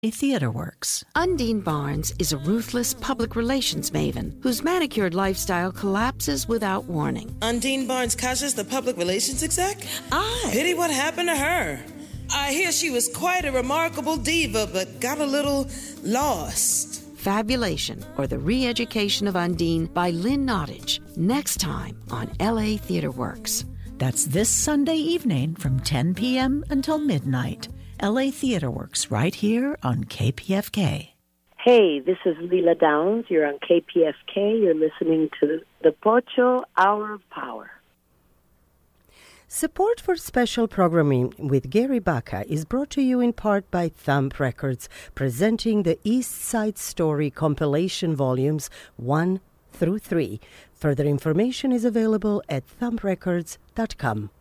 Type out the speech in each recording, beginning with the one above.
Theater Works. Undine Barnes is a ruthless public relations maven whose manicured lifestyle collapses without warning. Undine Barnes Kasha's the public relations exec? Aye. Pity what happened to her. I hear she was quite a remarkable diva, but got a little lost. Fabulation, or the Re-Education of Undine by Lynn Nottage. Next time on LA Theater Works. That's this Sunday evening from 10 p.m. until midnight. LA Theater Works right here on KPFK. Hey, this is Leela Downs. You're on KPFK. You're listening to the Pocho Hour of Power. Support for special programming with Gary Baca is brought to you in part by Thumb Records, presenting the East Side Story compilation volumes 1 through 3. Further information is available at thumbrecords.com.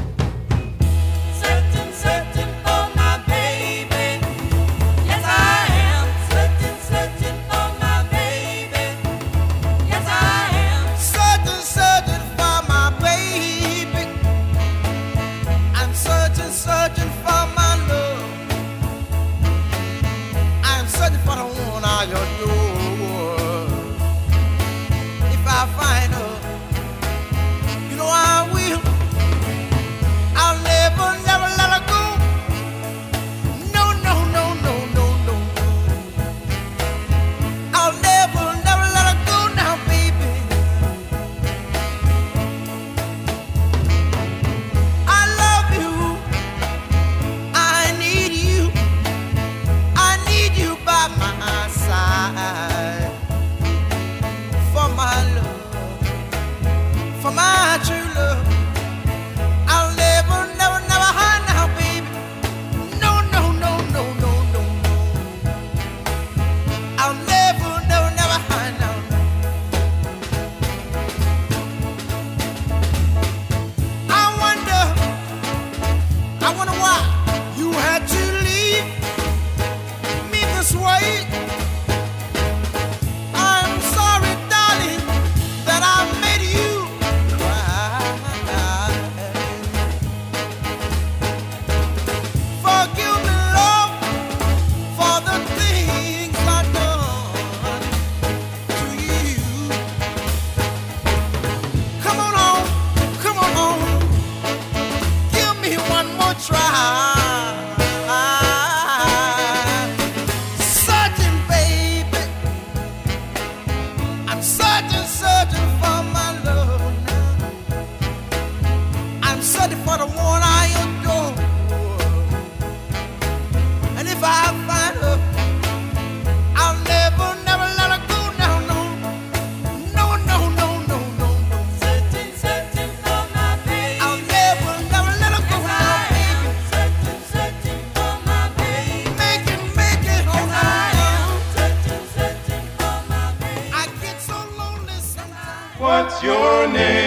What's your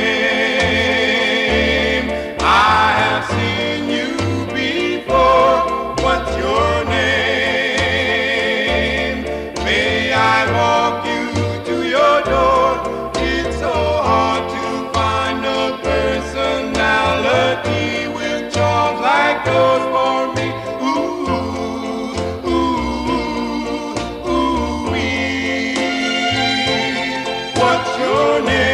name? I have seen you before. What's your name? May I walk you to your door? It's so hard to find a personality with charms like those for me. Ooh, ooh, ooh, wee. What's your name?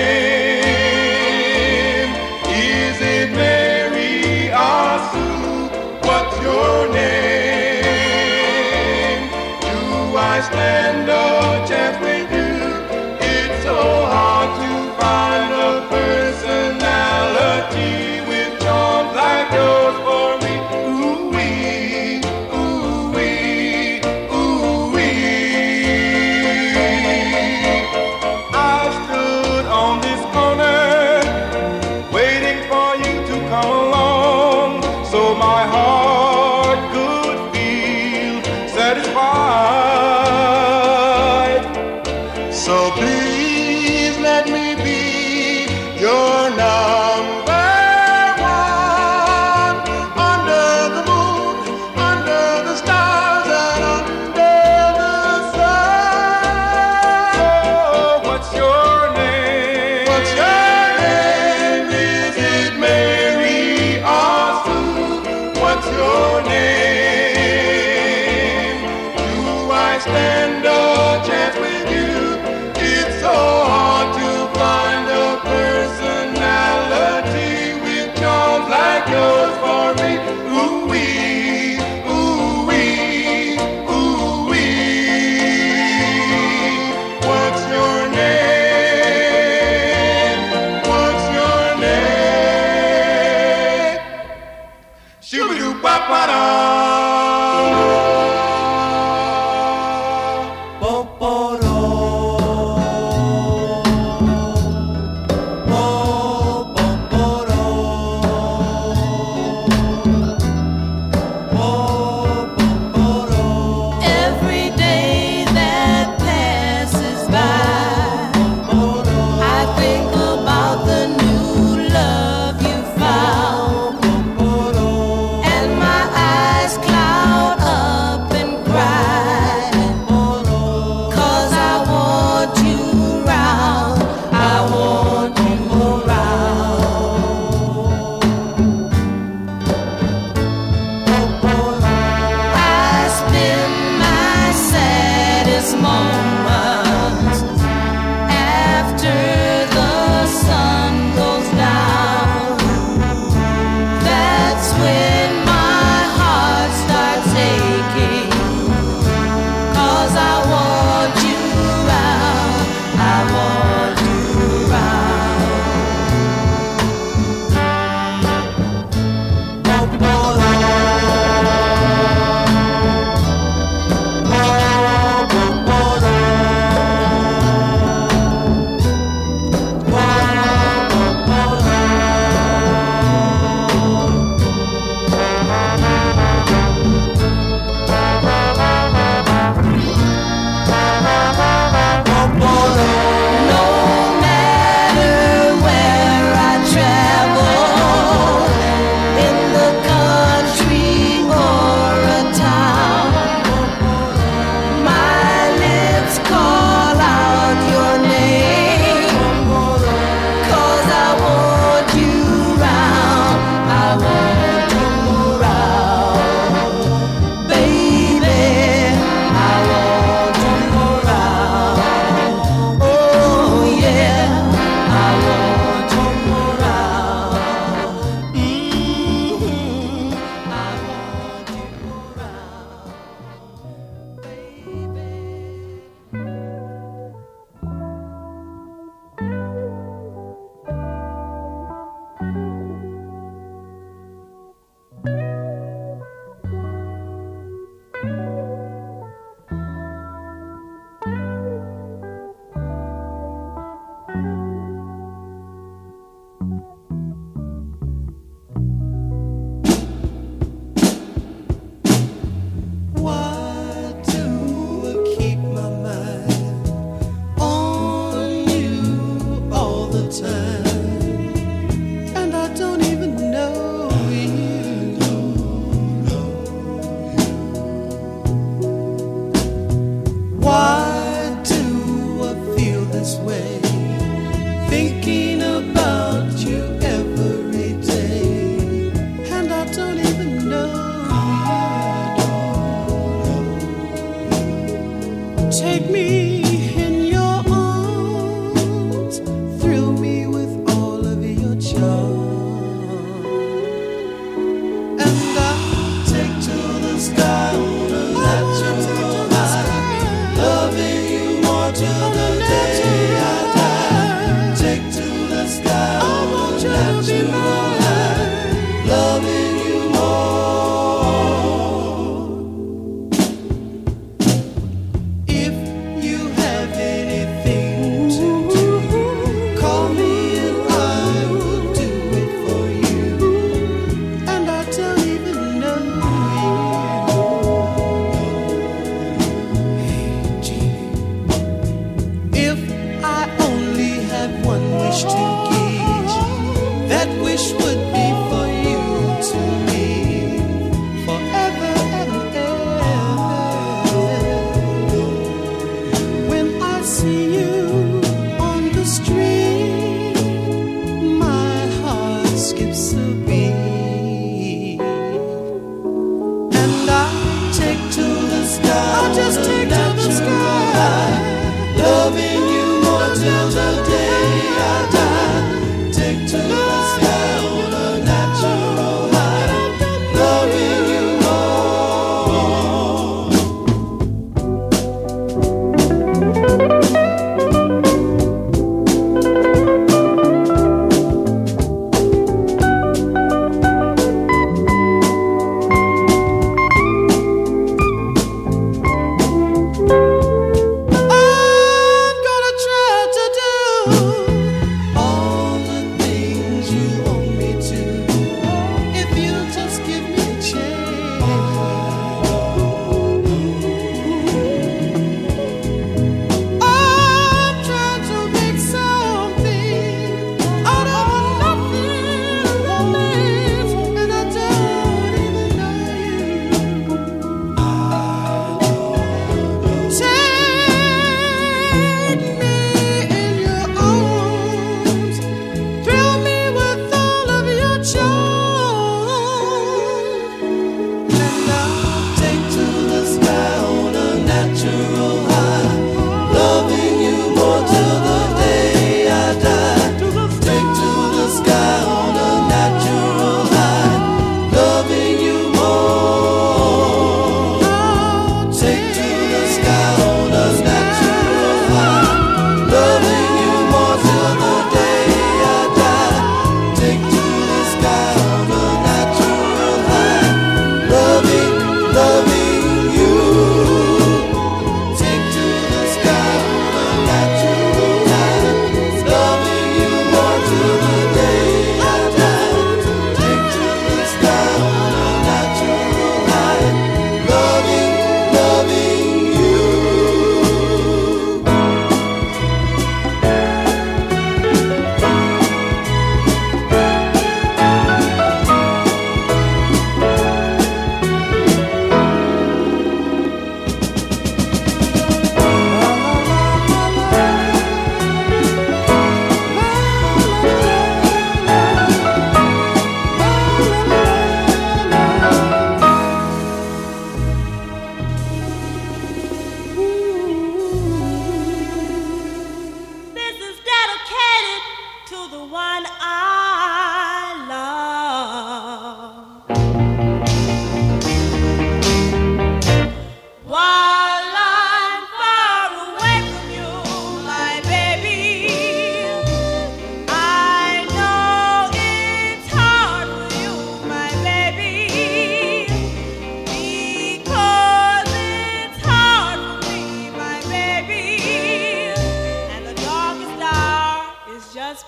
Stand a chance with you. It's so hard to find a personality with charms like yours for me. Ooh wee, ooh wee, ooh wee. I stood on this corner waiting for you to come along, so my heart could feel satisfied. So please let me be your number one. Under the moon, under the stars, and under the sun. Oh, what's your name? What's your name? Is it Mary or Sue? What's your name? Do stand a chance with you. It's so hard to find a personality with charms like yours for me. Ooh-wee, ooh-wee, ooh-wee. What's your name? What's your name? Shoo-ba-doo-ba-ba-da. If you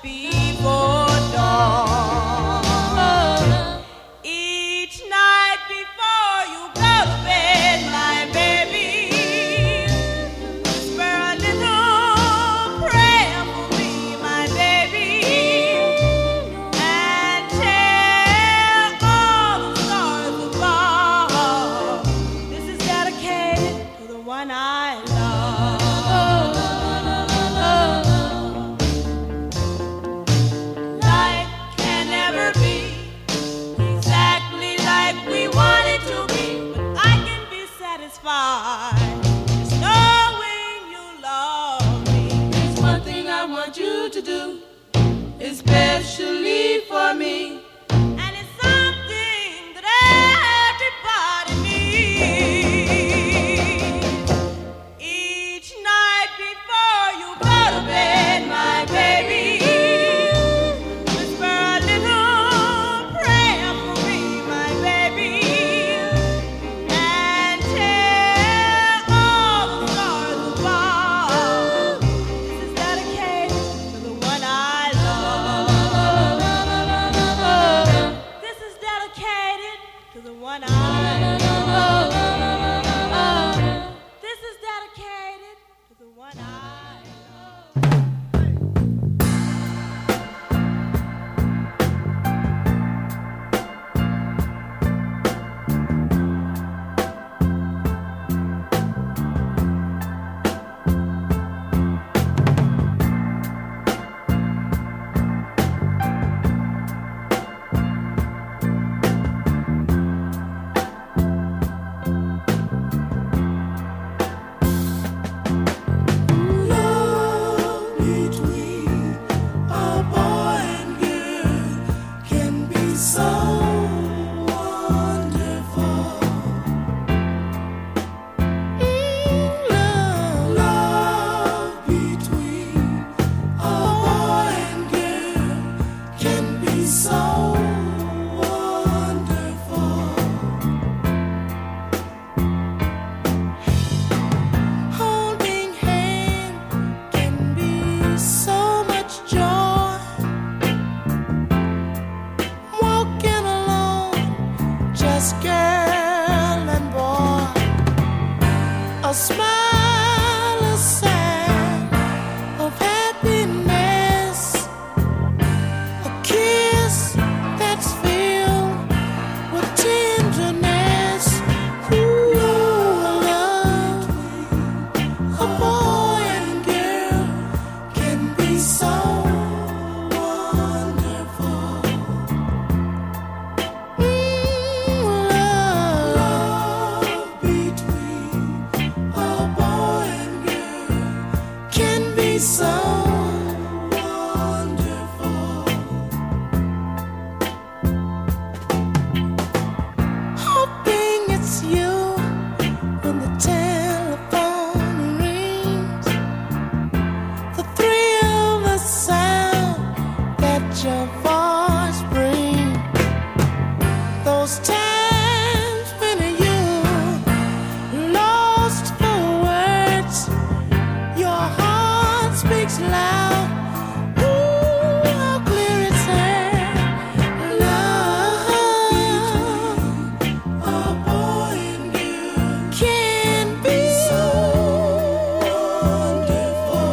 before dawn. Each night before you go to bed, my baby, whisper a little prayer for me, my baby, and tell all the stars above. This is dedicated to the one I love. Life can never be exactly like we want it to be, but I can be satisfied just knowing you love me. There's one thing I want you to do, especially for me, and it's something that everybody needs. Each night before you go to bed, my baby, whisper a little prayer for me, my baby, and tell all the stars above. This is dedicated to the one I love. This is dedicated to the one I love. This is dedicated to the one I love. Love between a boy and girl can be so wonderful. Love between a boy and girl can be so wonderful. Holding hand can be so much joy. Walking alone, just girl and boy. A smile, a sign of happiness. A kiss that's filled with tenderness. Ooh, love, a boy and girl can be so wonderful. Love between a boy and girl can be so wonderful. Hoping it's you when the telephone rings. The thrill, the sound that your voice brings. Those times when you lost for words, your heart speaks loud. Ooh, how clear it's heard. Love between a boy and girl can be so wonderful.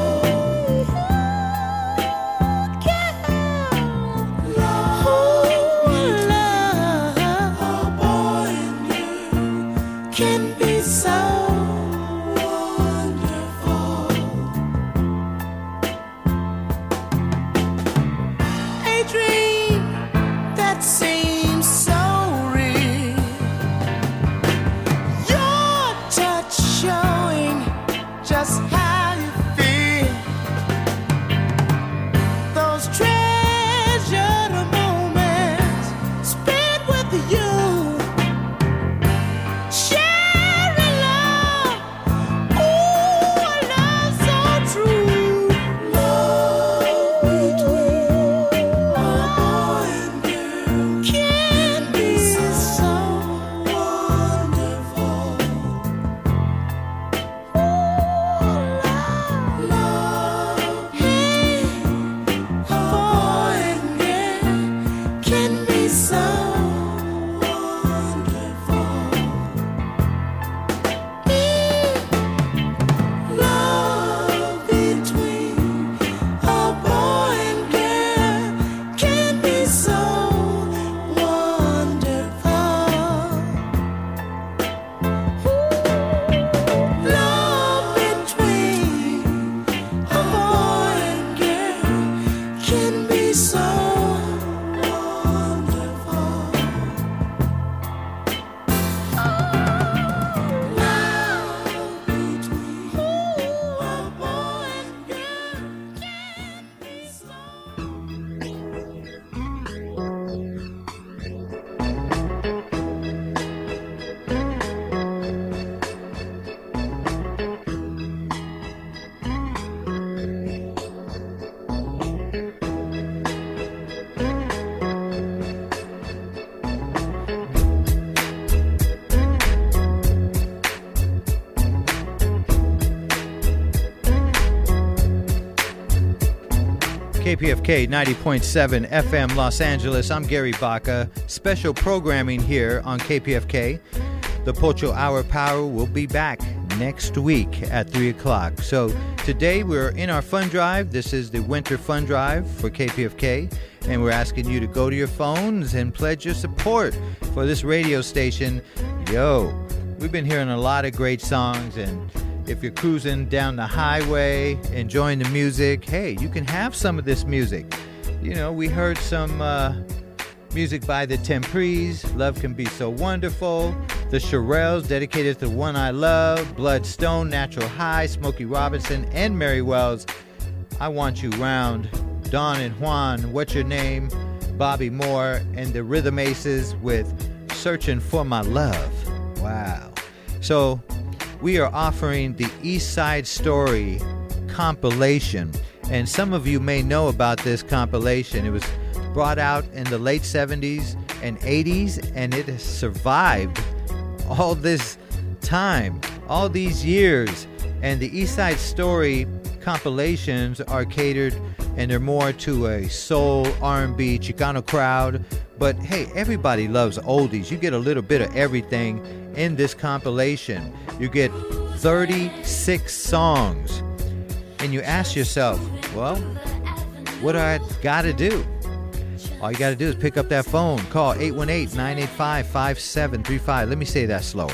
KPFK 90.7 FM Los Angeles. I'm Gary Baca. Special programming here on KPFK. The Pocho Hour Power will be back next week at 3 o'clock. So today we're in our fund drive. This is the winter fund drive for KPFK. And we're asking you to go to your phones and pledge your support for this radio station. Yo, we've been hearing a lot of great songs, and if you're cruising down the highway, enjoying the music, hey, you can have some of this music. You know, we heard some music by the Temprees, Love Can Be So Wonderful, the Shirelles, dedicated to One I Love, Bloodstone, Natural High, Smokey Robinson, and Mary Wells, I Want You Round, Don and Juan, What's Your Name, Bobby Moore, and the Rhythm Aces with Searching for My Love. Wow. So we are offering the East Side Story compilation, and some of you may know about this compilation. It was brought out in the late 70s and 80s, and it has survived all this time, all these years. And the East Side Story compilations are catered, and they're more to a soul, R&B, Chicano crowd. But hey, everybody loves oldies. You get a little bit of everything in this compilation. You get 36 songs. And you ask yourself, well, what do I got to do? All you got to do is pick up that phone. Call 818-985-5735. Let me say that slower.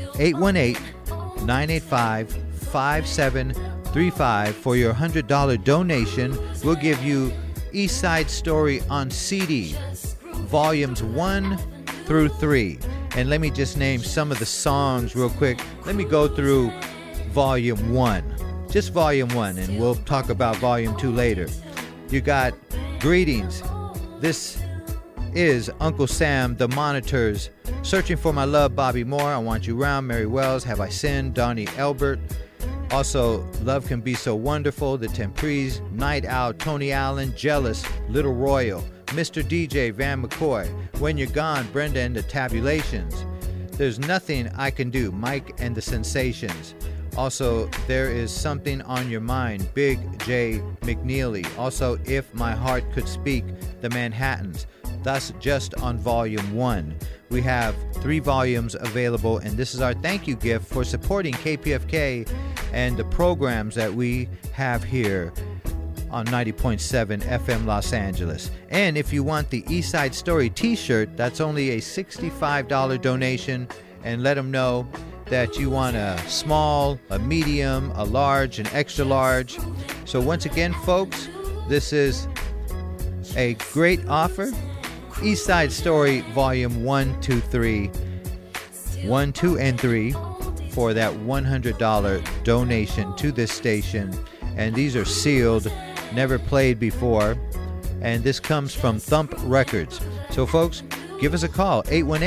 818-985-5735 for your $100 donation. We'll give you East Side Story on CD, volumes 1 through 3. And let me just name some of the songs real quick. Let me go through volume 1. Just volume 1, and we'll talk about volume 2 later. You got Greetings. This is Uncle Sam, The Monitors, Searching for My Love, Bobby Moore, I Want You Round, Mary Wells, Have I Sinned, Donnie Elbert. Also, Love Can Be So Wonderful, The Temprees, Night Out, Tony Allen, Jealous, Little Royal, Mr. DJ, Van McCoy, When You're Gone, Brenda and the Tabulations. There's Nothing I Can Do, Mike and the Sensations. Also, There Is Something on Your Mind, Big J. McNeely. Also, If My Heart Could Speak, The Manhattans. That's just on volume 1. We have 3 volumes available, and this is our thank you gift for supporting KPFK and the programs that we have here on 90.7 FM Los Angeles. And if you want the East Side Story t-shirt, that's only a $65 donation, and let them know that you want a small, a medium, a large, an extra large. So once again, folks, this is a great offer. East Side Story Volume 1, 2, 3, 1, 2, and 3 for that $100 donation to this station. And these are sealed, never played before. And this comes from Thump Records. So folks, give us a call,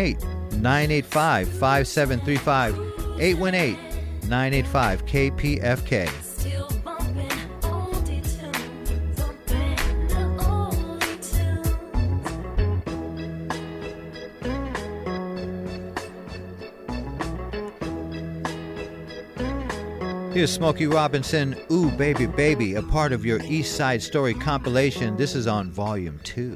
818-985-5735. 818-985-KPFK. Here's Smokey Robinson, Ooh Baby Baby, a part of your East Side Story compilation. This is on Volume 2.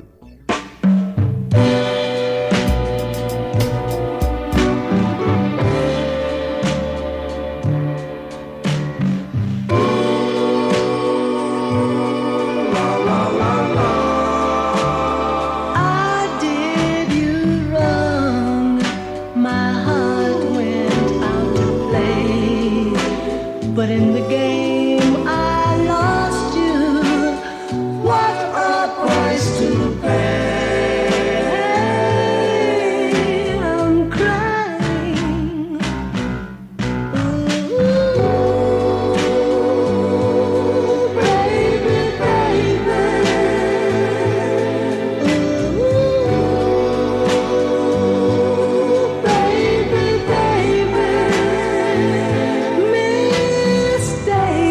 But in the game I lost you. What a price to pay. I'm crying. Ooh, baby, baby. Ooh, baby, baby. Mistake.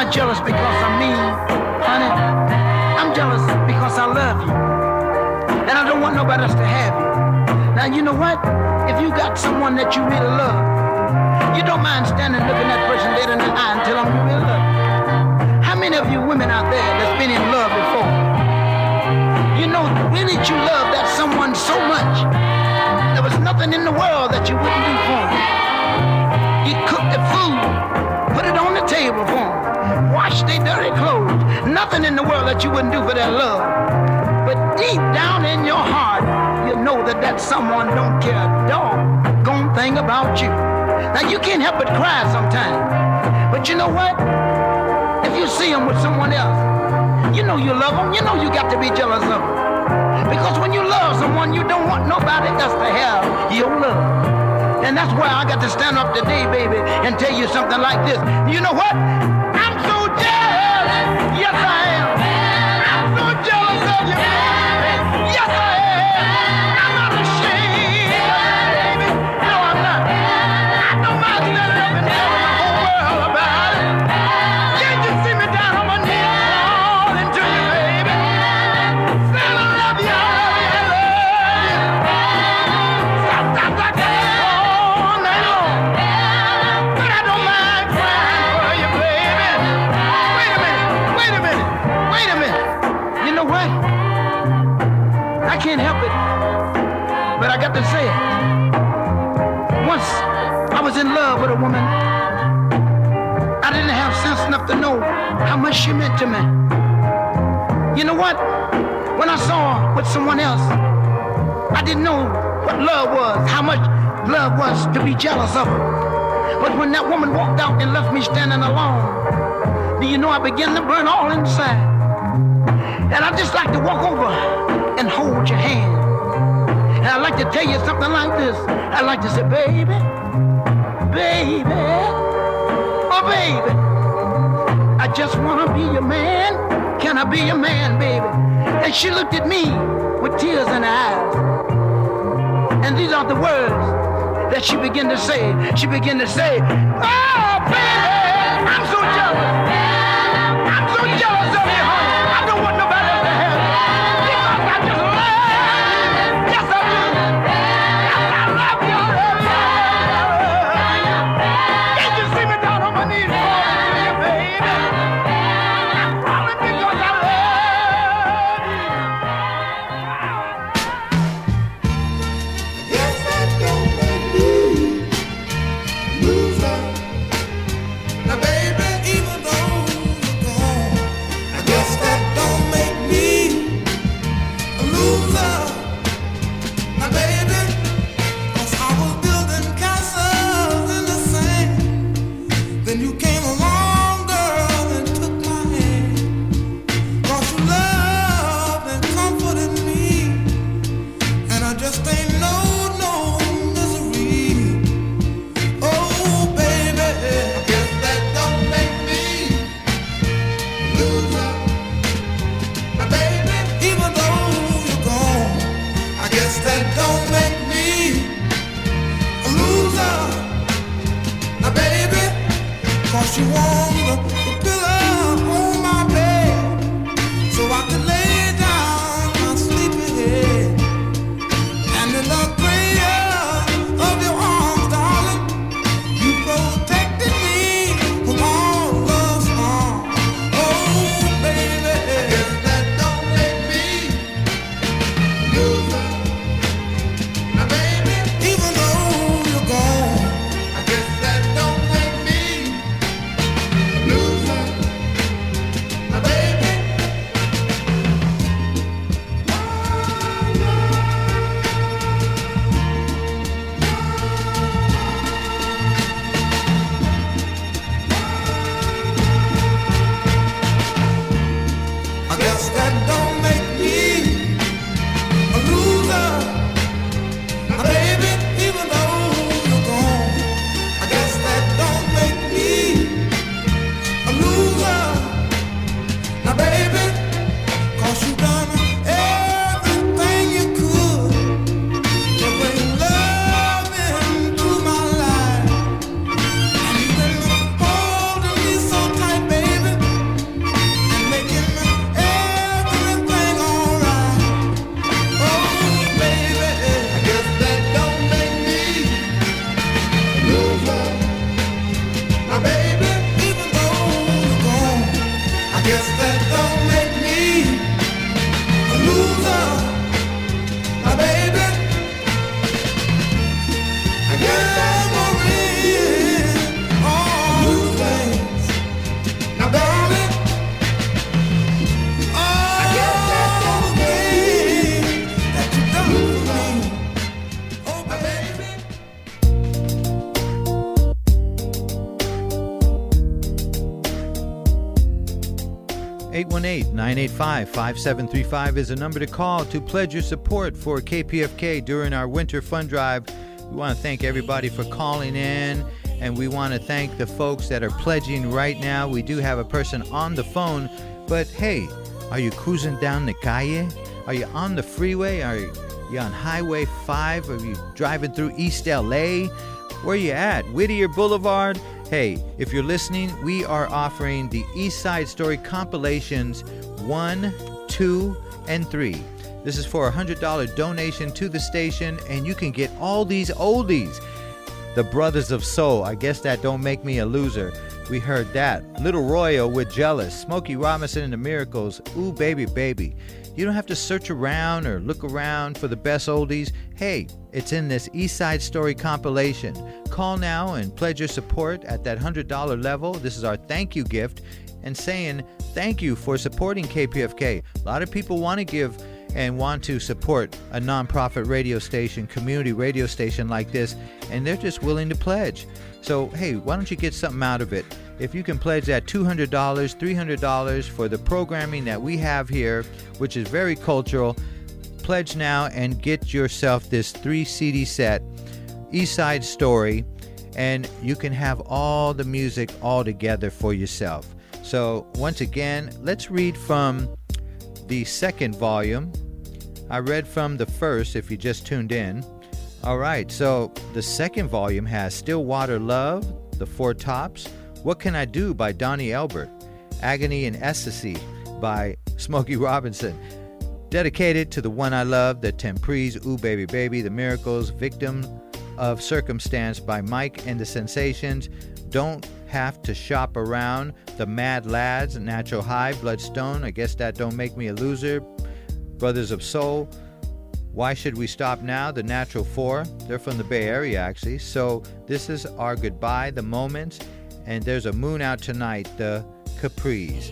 not jealous because I'm mean, honey. I'm jealous because I love you. And I don't want nobody else to have you. Now, you know what? If you got someone that you really love, you don't mind standing looking that person dead in the eye and tell them you really love them. How many of you women out there that's been in love before? You know, when did you love that someone so much? There was nothing in the world that you wouldn't do for them. You cooked the food, put it on the table for them, wash their dirty clothes. Nothing in the world that you wouldn't do for their love. But deep down in your heart, you know that that someone don't care a doggone thing about you. Now, you can't help but cry sometimes. But you know what? If you see them with someone else, you know you love them. You know you got to be jealous of them. Because when you love someone, you don't want nobody else to have your love. And that's why I got to stand up today, baby, and tell you something like this. You know what? I'm so jealous. Yes, I am. I'm so jealous of you, baby. Yes, I am. I'm not ashamed, baby. No, I'm not. I don't mind standing up and telling the whole world about it. Can't you see me down on my knees falling to you, baby? Saying I love you, I love you, I love you. Sometimes I can all night long, but I don't mind crying for you, baby. Wait a minute, wait a minute, wait a minute. You know what? I can't help it, but I got to say it. Once I was in love with a woman. I didn't have sense enough to know how much she meant to me. You know what? When I saw her with someone else, I didn't know what love was, how much love was to be jealous of her. But when that woman walked out and left me standing alone, do you know I began to burn all inside? And I just like to walk over and hold your hand. And I'd like to tell you something like this. I'd like to say, baby, baby, oh baby, I just want to be your man. Can I be your man, baby? And she looked at me with tears in her eyes. And these are the words that she began to say. She began to say, oh baby, I'm so jealous. I'm so jealous of you, honey. I don't want nobody else to have you. Because I just love you. Yes, I do. Yes, I love you. Can't you see me down on my knees falling to you, baby? I'm falling because I love you. Yes, that don't make me loser. Now, baby, even though you're gone, I guess that don't make me a loser. Now, baby, 'cause I was building castles in the sand. Then you came along, girl, and took my hand. 'Cause you loved and comforted me. And I just ain't no misery. Oh, baby, I guess that don't make me loser. Now, baby, even though you're gone, I guess that don't make me a loser. Now, baby, 'cause you warmed the pillow on my bed, so I could lay down my sleepy head. And in the prayer of your arms, darling, you protected me from all love's harm. Oh, baby, I guess that don't make me loser. Now, baby, even though you're gone, I guess that don't make me loser. 818-985-5735 is a number to call to pledge your support for KPFK during our winter fund drive. We want to thank everybody for calling in, and we want to thank the folks that are pledging right now. We do have a person on the phone, but hey, are you cruising down the calle? Are you on the freeway? Are you on Highway 5? Are you driving through East LA? Where you at? Whittier Boulevard? Hey, if you're listening, we are offering the East Side Story compilations 1, 2, and 3. This is for a $100 donation to the station, and you can get all these oldies. The Brothers of Soul, I guess that don't make me a loser. We heard that. Little Royal with Jealous. Smokey Robinson and the Miracles. Ooh, Baby, Baby. You don't have to search around or look around for the best oldies. Hey, it's in this East Side Story compilation. Call now and pledge your support at that $100 level. This is our thank you gift and saying thank you for supporting KPFK. A lot of people want to give and want to support a nonprofit radio station, community radio station like this, and they're just willing to pledge. So, hey, why don't you get something out of it? If you can pledge that $200, $300 for the programming that we have here, which is very cultural, pledge now and get yourself this 3 CD set, East Side Story, and you can have all the music all together for yourself. So, once again, let's read from the second volume. I read from the first if you just tuned in. All right, so the second volume has Stillwater Love, The Four Tops, What Can I Do by Donnie Elbert, Agony and Ecstasy by Smokey Robinson, dedicated to the one I love, the Temprees, Ooh Baby Baby, The Miracles, Victim of Circumstance by Mike and the Sensations, Don't Have to Shop Around, The Mad Lads, Natural High, Bloodstone, I Guess That Don't Make Me a Loser, Brothers of Soul, Why Should We Stop Now, The Natural Four. They're from the Bay Area, actually. So this is Our Goodbye, The Moments, and there's a Moon Out Tonight, The Capris.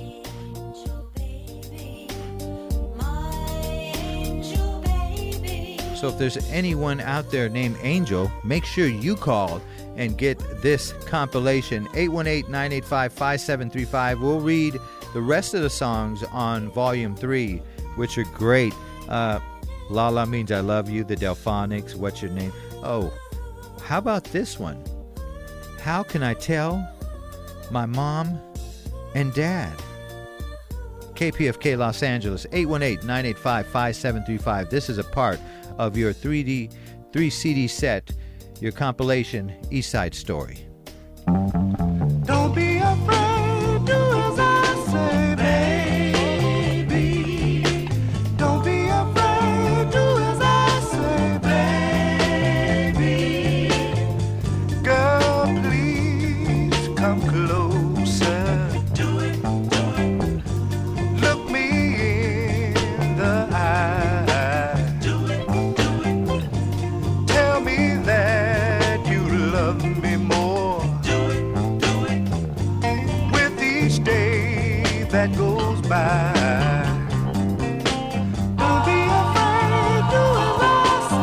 So if there's anyone out there named Angel, make sure you call and get this compilation, 818-985-5735. We'll read the rest of the songs on Volume 3, which are great. Lala Means I Love You, the Delphonics, What's Your Name? Oh, how about this one? How Can I Tell My Mom and Dad? KPFK Los Angeles, 818-985-5735. This is a part of your 3 CD set, your compilation, East Side Story. Don't be afraid, do as I say, baby. Don't be afraid, do as I say, baby. Girl, please come closer. Do it, do it. Look me in the eye. Do it, do it. Tell me that you love me more. That goes by. Don't be afraid, do as I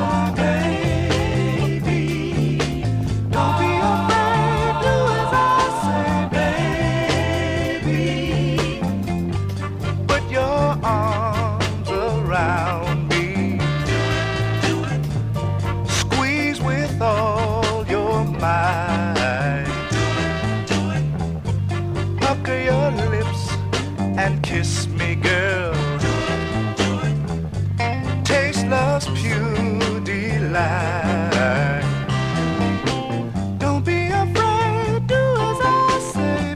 say, baby. Don't be afraid, do as I say, baby. Put your arms around me. Do it, do it. Squeeze with all your might. Do it, do it. Pucker your lips and kiss me, girl. Taste love's pure delight. Don't be afraid, do as I say,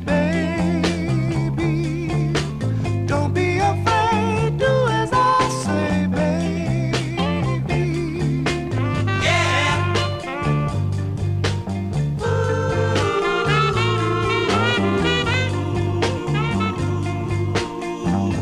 baby. Don't be afraid, do as I say, baby. Yeah. Ooh.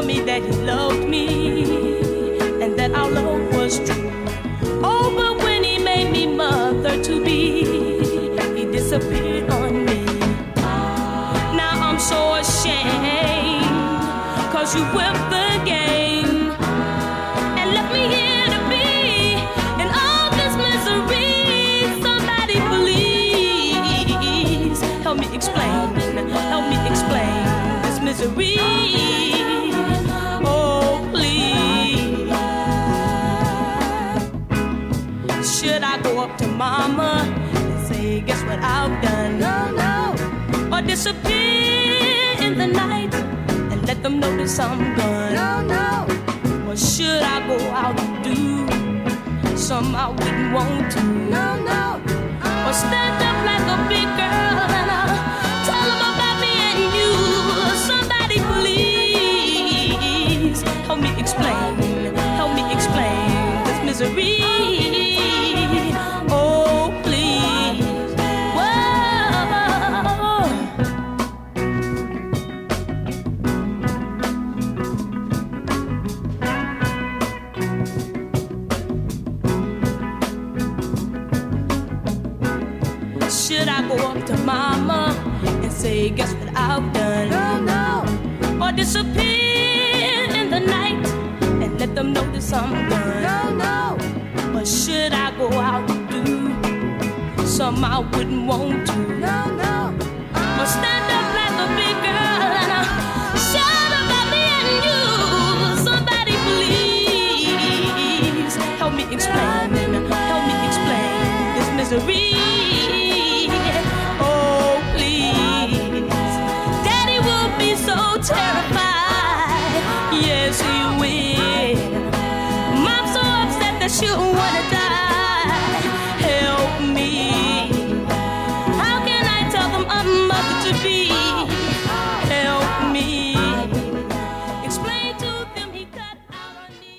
told me that he loved me and that our love was true. Oh, but when he made me mother to be, he disappeared on me. Now I'm so ashamed, 'cause you whipped the game and left me here to be in all this misery. Somebody please help me explain this misery. Oh, please. Should I go up to mama and say, guess what I've done? No, no. Or disappear in the night and let them notice I'm gone? No, no. Or should I go out and do something I wouldn't want to? No, no. Or stand up like a big girl and I'll tell them about me and you. Somebody please help me explain this misery. Oh, please. Whoa. Should I go up to mama and say, guess what I've done? No, no. Or disappear in the night and let them notice I'm gone? No, no. Or should I go out and do something I wouldn't want to? No, no. Or stand up like a big girl and I'll shout about me and you. Somebody please help me explain this misery. Oh, please. Daddy will be so terrified. Yes, he will. Mom's so upset that she'll wanna die. Help me. How can I tell them I'm mother to be? Help me. Explain to them he cut out on me.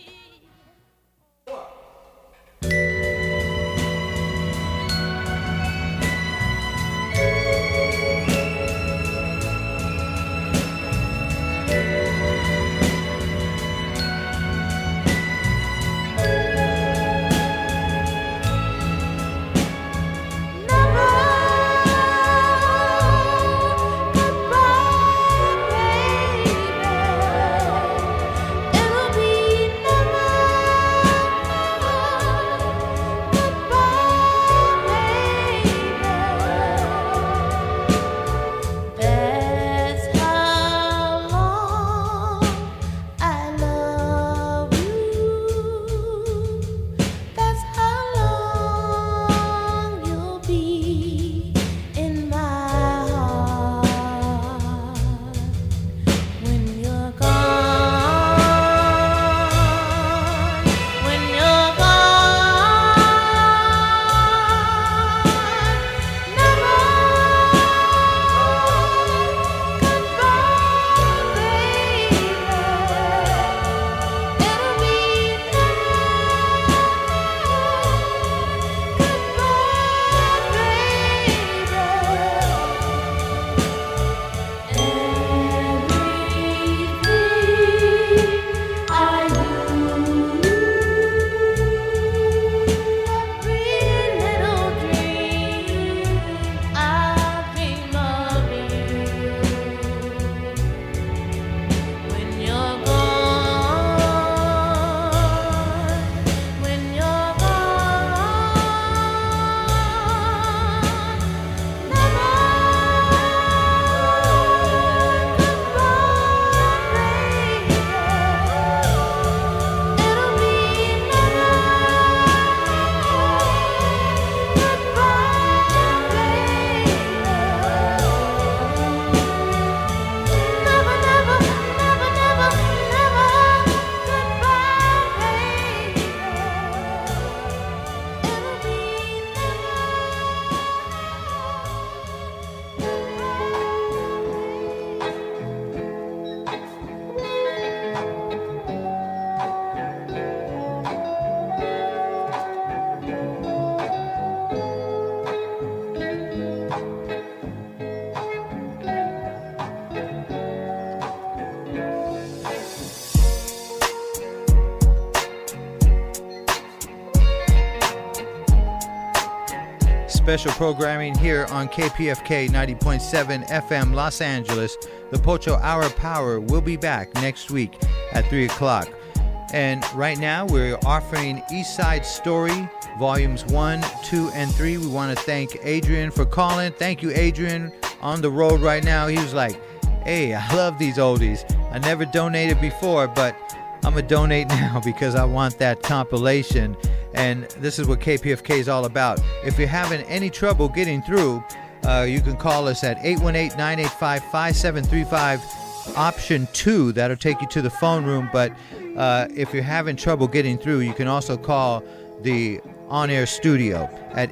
special programming here on KPFK 90.7 FM Los Angeles. The Pocho Hour Power will be back next week at 3 o'clock. And right now we're offering East Side Story, Volumes 1, 2, and 3. We want to thank Adrian for calling. Thank you, Adrian. On the road right now, he was like, hey, I love these oldies. I never donated before, but I'm going to donate now because I want that compilation. And this is what KPFK is all about. If you're having any trouble getting through, you can call us at 818-985-5735, option 2. That'll take you to the phone room. But if you're having trouble getting through, you can also call the on-air studio at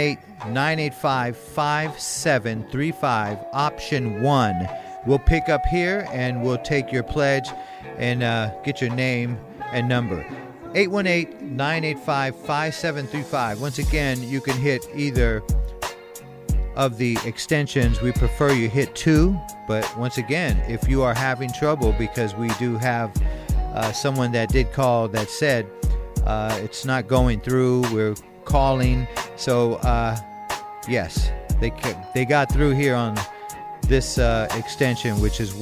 818-985-5735, option 1. We'll pick up here and we'll take your pledge and get your name and number. 818-985-5735. Once again, you can hit either of the extensions. We prefer you hit 2, but once again, if you are having trouble, because we do have someone that did call that said it's not going through, we're calling. So yes, they got through here on this extension, which is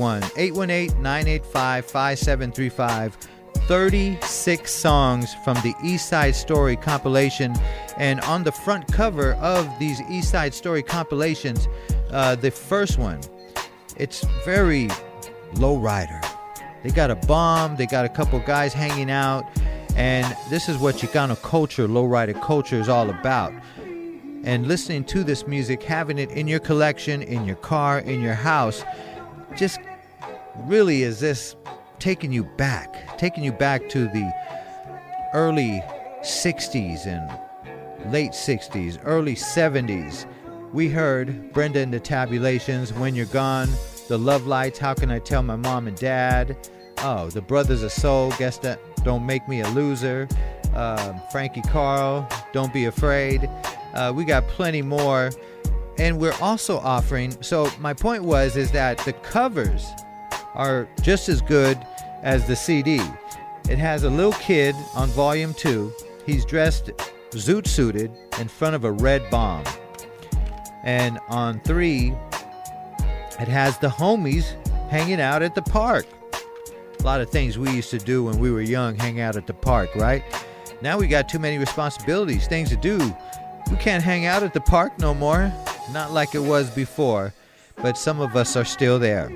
818-985-5735. 36 songs from the East Side Story compilation. And on the front cover of these East Side Story compilations, the first one, it's very lowrider. They got a bomb, they got a couple guys hanging out, and this is what Chicano culture, lowrider culture, is all about. And listening to this music, having it in your collection, in your car, in your house, just really is this taking you back to the early 60s and late 60s, early 70s. We heard Brenda and the Tabulations, When You're Gone, The Love Lights, How Can I Tell My Mom and Dad, oh, The Brothers of Soul, Guess That Don't Make Me a Loser, Frankie Carl, Don't Be Afraid. We got plenty more, and we're also offering, so my point is that the covers are just as good as the CD. It has a little kid on volume 2. He's dressed zoot suited in front of a red bomb. And on 3, it has the homies hanging out at the park. A lot of things we used to do when we were young, hang out at the park, right? Now we got too many responsibilities, things to do. We can't hang out at the park no more. Not like it was before, but some of us are still there.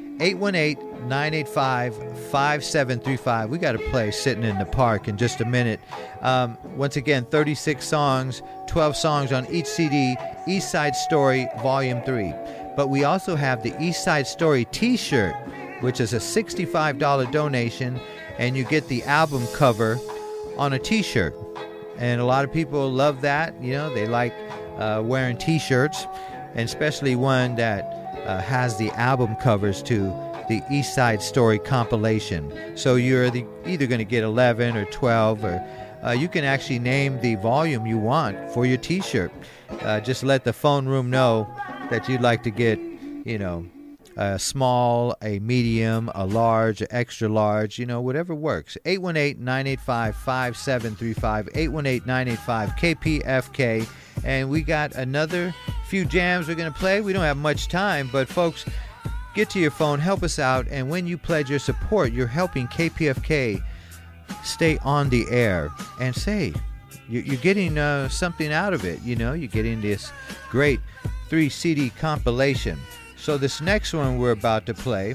818-985-5735. We got to play Sitting in the Park in just a minute. Once again, 36 songs, 12 songs on each CD, East Side Story Volume 3. But we also have the East Side Story t-shirt, which is a $65 donation, and you get the album cover on a t-shirt. And a lot of people love that. You know, they like wearing t-shirts, and especially one that has the album covers to the East Side Story compilation. So you're either going to get 11 or 12, or you can actually name the volume you want for your t-shirt. Just let the phone room know that you'd like to get, you know, a small, a medium, a large, an extra large, you know, whatever works. 818-985-5735, 818-985-KPFK. And we got another few jams we're going to play. We don't have much time, but folks, get to your phone, help us out, and when you pledge your support, you're helping KPFK stay on the air. And say, you're getting something out of it, you know, you're getting this great 3-CD compilation. So this next one we're about to play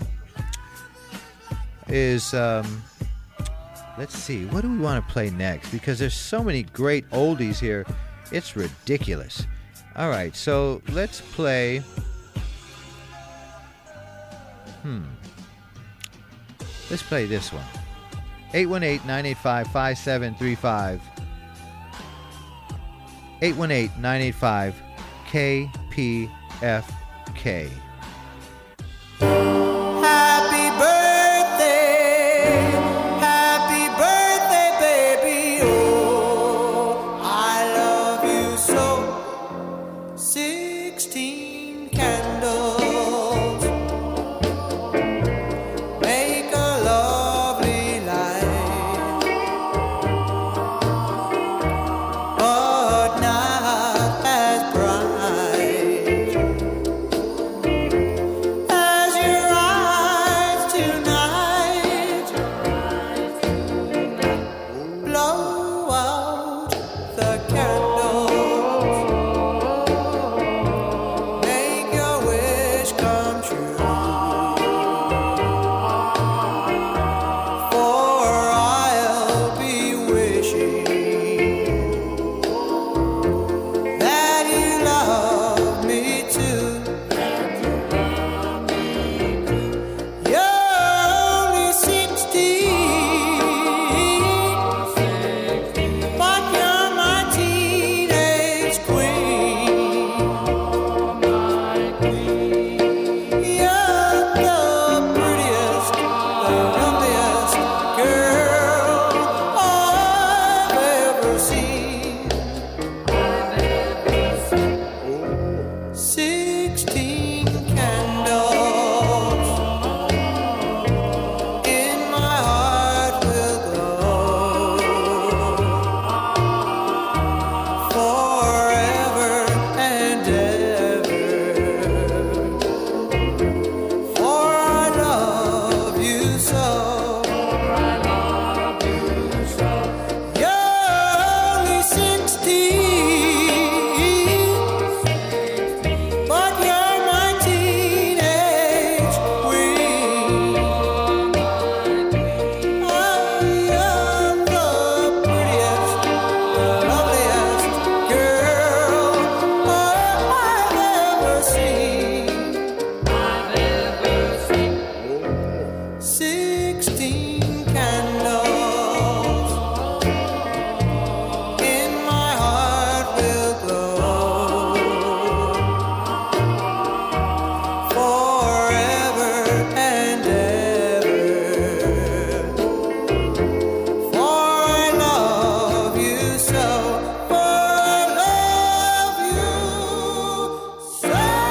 is, let's see, what do we want to play next? Because there's so many great oldies here. It's ridiculous. All right, so let's play. Let's play this one. 818-985-5735. 818-985-KPFK. Happy birthday, baby. Oh, I love you so. 16 candles make a lovely light, but not as bright come true. For I'll be wishing that you love me too. You're only 16, but you're my teenage queen. You're the prettiest, the loveliest girl I've ever seen. 16 candles in my heart will glow forever and ever. For I love you so. You're only 16, but you're my teenage queen. You're the prettiest, the loveliest girl I've ever seen. 16 candles in my heart will glow forever and ever. For I love you so. For I love you so.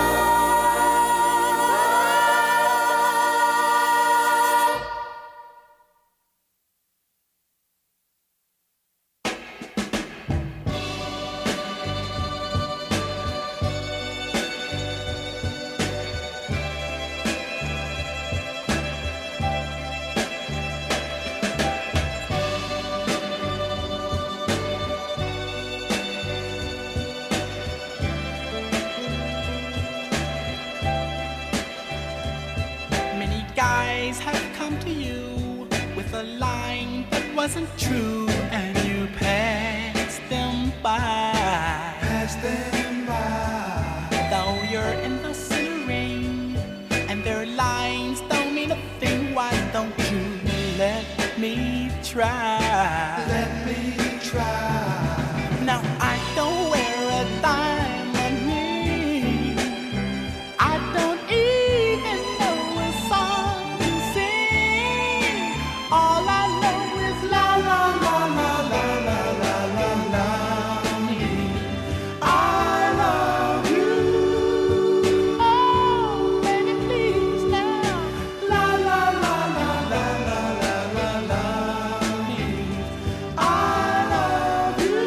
Many guys have come to you with a line that wasn't true, and you passed them by. Though you're in the ring, and their lines don't mean a thing, why don't you let me try? Now I don't wear a diamond ring. I don't even know a song to sing. All I know is la la la la la la la la la. I love you. Oh, baby, please now. La la la la la la la la la. I love you.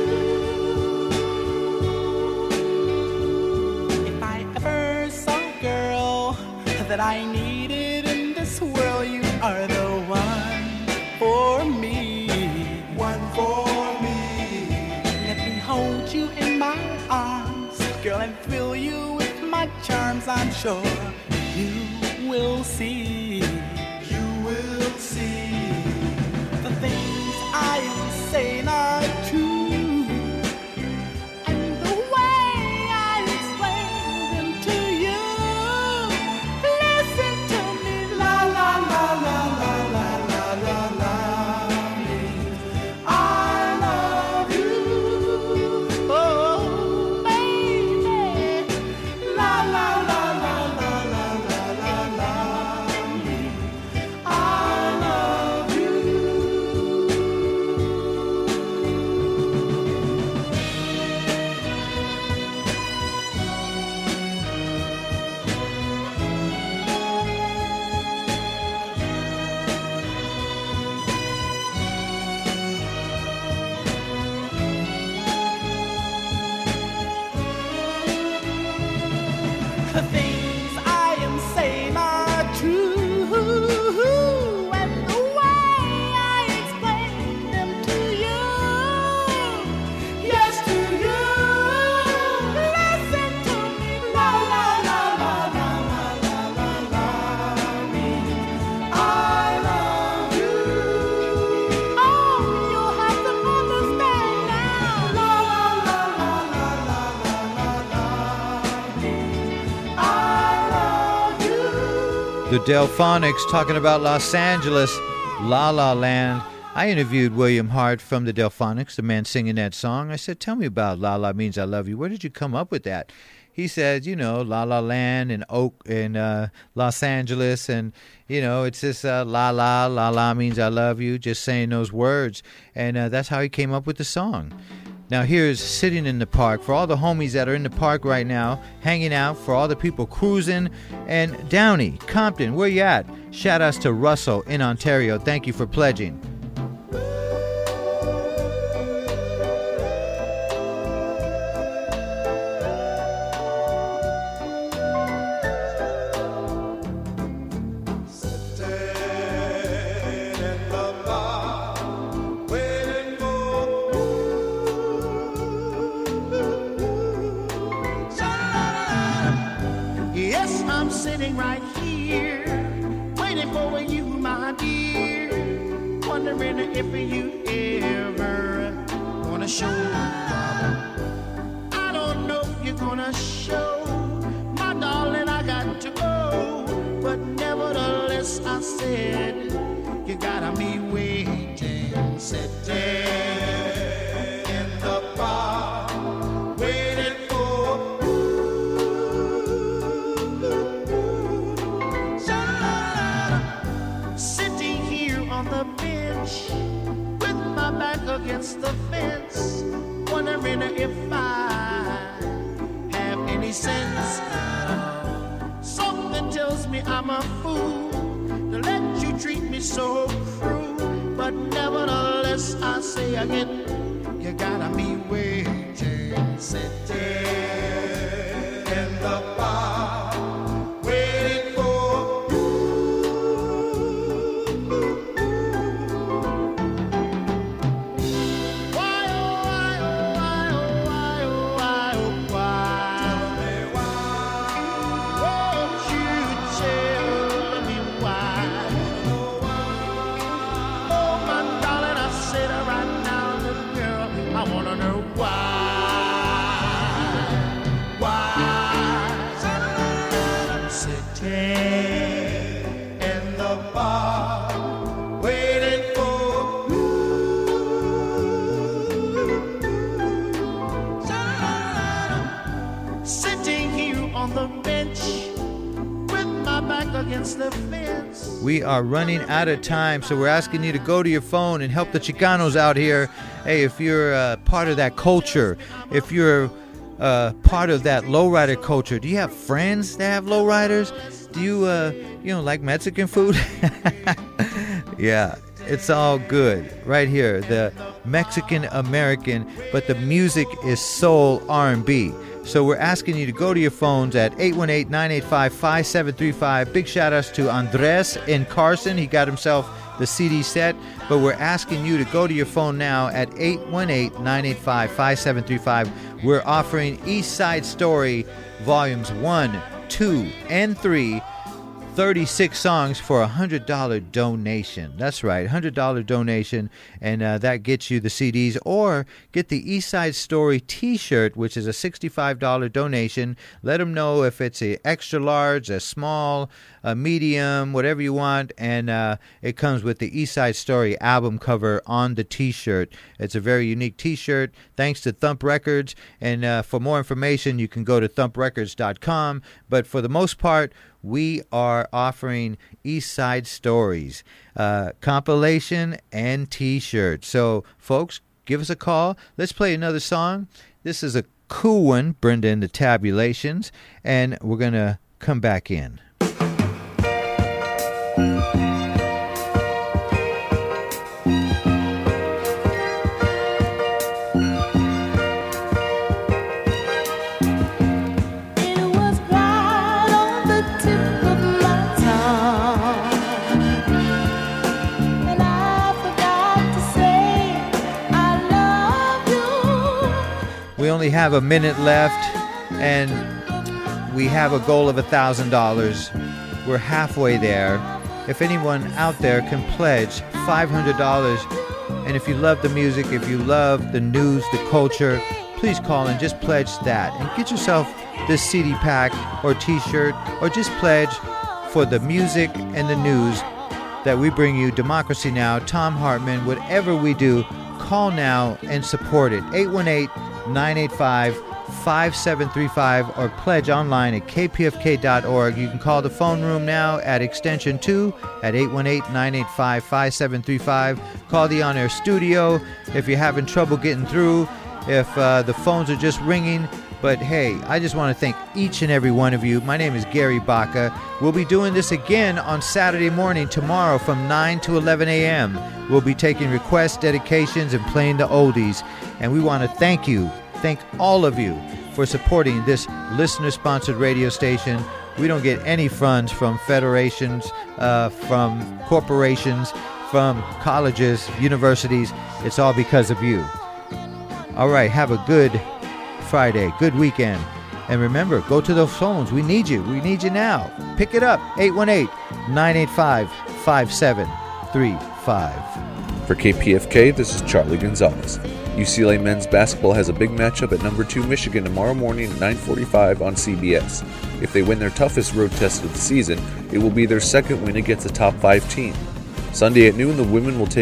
If I ever saw a girl that I needed in this world, you are the one for me. Let me hold you in my arms, girl, and thrill you with my charms. I'm sure you will see. The things I am saying are true, and the way I explain them to you. Listen to me, la la la la la la la la la. I love you, oh baby, la la la la la la la la la. I love The Delphonics talking about Los Angeles, La La Land. I interviewed William Hart from the Delphonics, the man singing that song. I said, tell me about La La Means I Love You. Where did you come up with that? He said, you know, La La Land and Los Angeles, and, you know, it's just La La, La La means I love you, just saying those words. And that's how he came up with the song. Now here's Sitting in the Park for all the homies that are in the park right now, hanging out, for all the people cruising. And Downey, Compton, where you at? Shout outs to Russell in Ontario. Thank you for pledging. We are running out of time, so we're asking you to go to your phone and help the Chicanos out here. Hey, if you're part of that culture, if you're part of that lowrider culture, do you have friends that have lowriders? Do you, like Mexican food? Yeah, it's all good right here. The Mexican American, but the music is soul R&B. So we're asking you to go to your phones at 818-985-5735. Big shout outs to Andres in Carson. He got himself the CD set. But we're asking you to go to your phone now at 818-985-5735. We're offering East Side Story Volumes 1, 2, and 3. 36 songs for a $100 donation. That's right, $100 donation, and that gets you the CDs. Or get the East Side Story T-shirt, which is a $65 donation. Let them know if it's a extra large, a small, a medium, whatever you want, and it comes with the East Side Story album cover on the T-shirt. It's a very unique T-shirt, thanks to Thump Records, and for more information, you can go to thumprecords.com. But for the most part, we are offering East Side Stories, compilation and T-shirt. So, folks, give us a call. Let's play another song. This is a cool one, Brenda and the Tabulations, and we're going to come back in. We only have a minute left, and we have a goal of $1,000. We're halfway there. If anyone out there can pledge $500, and if you love the music, if you love the news, the culture, please call and just pledge that. And get yourself this CD pack or T-shirt, or just pledge for the music and the news that we bring you. Democracy Now!, Tom Hartman, whatever we do, call now and support it. 818-985-5735 or pledge online at kpfk.org. You can call the phone room now at extension 2 at 818-985-5735. Call the on-air studio if you're having trouble getting through, if the phones are just ringing. But hey, I just want to thank each and every one of you. My name is Gary Baca. We'll be doing this again on Saturday morning tomorrow from 9 to 11 a.m. We'll be taking requests, dedications, and playing the oldies. And we want to thank all of you for supporting this listener-sponsored radio station. We don't get any funds from federations, from corporations, from colleges, universities. It's all because of you. All right, have a good Friday, good weekend. And remember, go to those phones. We need you. We need you now. Pick it up, 818-985-5735. For KPFK, this is Charlie Gonzalez. UCLA men's basketball has a big matchup at number 2 Michigan tomorrow morning at 9:45 on CBS. If they win their toughest road test of the season, it will be their second win against a top 5 team. Sunday at noon, the women will take